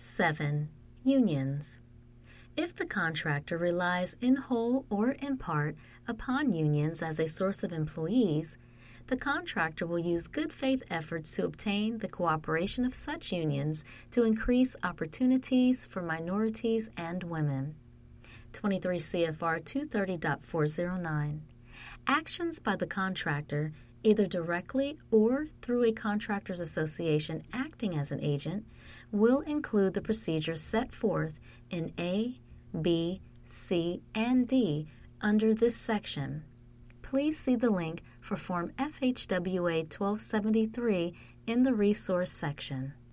7. Unions. If the contractor relies in whole or in part upon unions as a source of employees, the contractor will use good faith efforts to obtain the cooperation of such unions to increase opportunities for minorities and women. 23 CFR 230.409. Actions by the contractor, either directly or through a contractors association acting as an agent, will include the procedures set forth in A, B, C, and D under this section. Please see the link for Form FHWA 1273 in the resource section.